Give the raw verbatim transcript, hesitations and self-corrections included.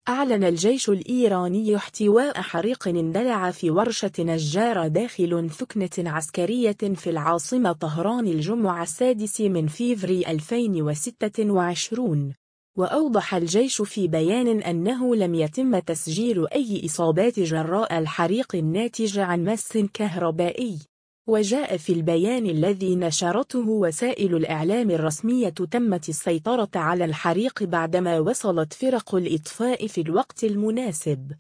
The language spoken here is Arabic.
أعلن الجيش الإيراني احتواء حريق اندلع في ورشة نجار داخل ثكنة عسكرية في العاصمة طهران الجمعة السادس من فيفري ألفين وستة وعشرين، وأوضح الجيش في بيان أنه لم يتم تسجيل أي إصابات جراء الحريق الناتج عن مس كهربائي. وجاء في البيان الذي نشرته وسائل الإعلام الرسمية تمت السيطرة على الحريق بعدما وصلت فرق الإطفاء في الوقت المناسب.